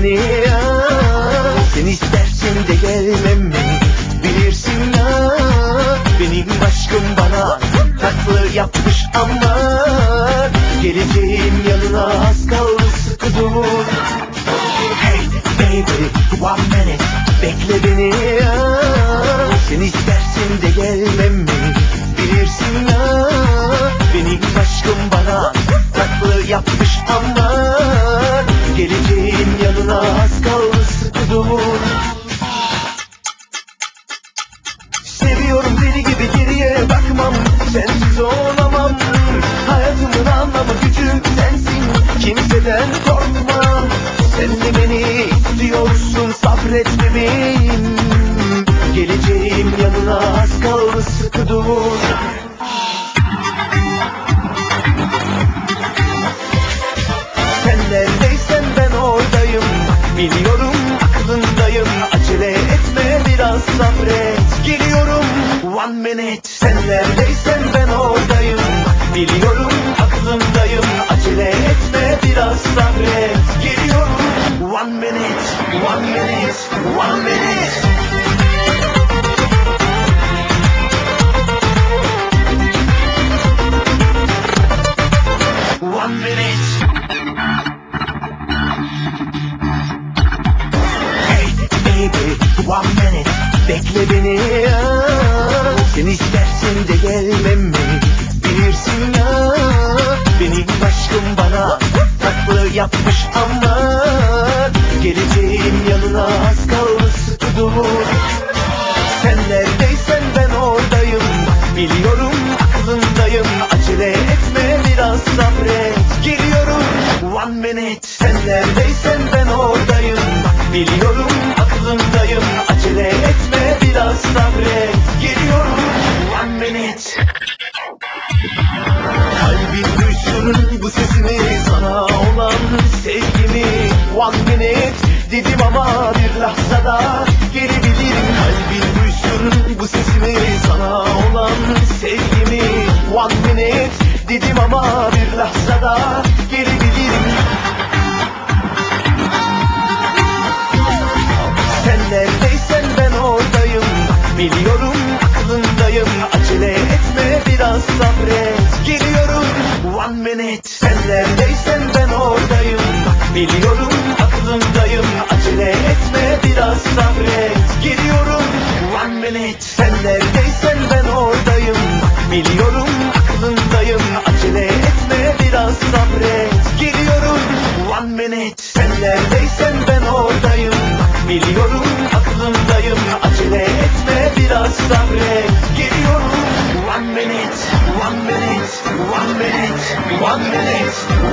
beni ya. Sen istersen de gelmem mi? Bilirsin ya, benim aşkım bana tatlı yapmış ama geleceğim yanına az kaldı, sıkı dur. Hey baby, one minute, bekle beni ya. Sen istersen de gelmem mi? Bilirsin ya, benim aşkım bana tatlı yapmış ama geleceğim yanına az kaldı, sıkı dur. Seviyorum deli gibi, geriye bakmam, sensiz olamam. Hayatımın anlamı, gücüm sensin, kimseden korkmam. Sen de beni istiyorsun, sabret bebeğim. Geleceğim yanına az kaldı, sıkı dur. Sen neredeysen ben oradayım, biliyorum aklındayım. Acele etme, biraz sabret, geliyorum. One minute. Sen neredeysen ben oradayım, biliyorum aklındayım. Acele etme, biraz sabret, geliyorum. One minute, one minute, one minute. One minute. Hey baby, one minute, bekle beni ya. Sen istersen de gelmem mi? Bilirsin ya, benim aşkım bana tatlı yapmış ama geleceğim yanına az kaldı, sıkı dur. Sen neredeysen ben oradayım, biliyorum aklındayım. Acele etme, biraz sabret, geliyorum. One minute. Sen neredeysen ben oradayım, biliyorum aklındayım. Acele etme, biraz sabret, geliyorum. One minute. Kalbin duysun bu sesimi, sana olan sevgimi. One minute dedim ama bir lahzada gelebilirim. Kalbin duysun bu sesimi, sana olan sevgimi. One minute dedim ama bir lahzada gelebilirim. Sen neredeysen ben oradayım, biliyorum aklındayım. Acele etme, biraz sabret, geliyorum. One minute. Sen neredeysen ben oradayım, biliyorum aklındayım. Acele etme, biraz sabret, geliyorum. One minute. Sen neredeysen ben oradayım, biliyorum aklındayım. Acele etme, biraz sabret, geliyorum. One minute. Sen neredeysen ben oradayım, biliyorum aklındayım. Acele etme, biraz sabret, geliyorum. One minute, one minute, one minute, one minute.